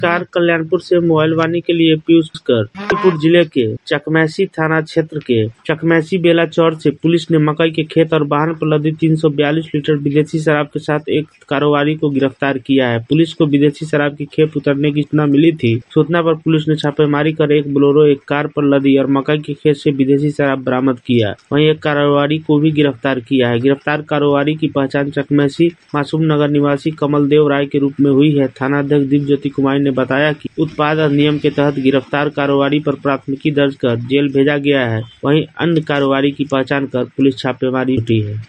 Car Kalyanpur से mobile वाणी के लिए पीयूष कर। गाजीपुर जिले के चकमैसी थाना क्षेत्र के चकमैसी बेला चौर से पुलिस ने मकई के खेत और वाहन पर लदी 342 लीटर विदेशी शराब के साथ एक कारोबारी को गिरफ्तार किया है। पुलिस को विदेशी शराब की खेप उतरने की सूचना मिली थी। सूचना पर पुलिस ने छापेमारी कर एक बोलेरो, एक कार पर लदी और मकई के खेत से विदेशी शराब बरामद किया। वहीं एक कारोबारी को भी गिरफ्तार किया है। गिरफ्तार कारोबारी की पहचान चकमैसी मासूम नगर निवासी कमल देव राय के रूप में हुई है। थाना अध्यक्ष दिव्यज्योति कुमारी ने बताया कि उत्पाद अधिनियम के तहत गिरफ्तार कारोबारी पर प्राथमिकी दर्ज कर जेल भेजा गया है। वहीं अन्य कारोबारी की पहचान कर पुलिस छापेमारी जुटी है।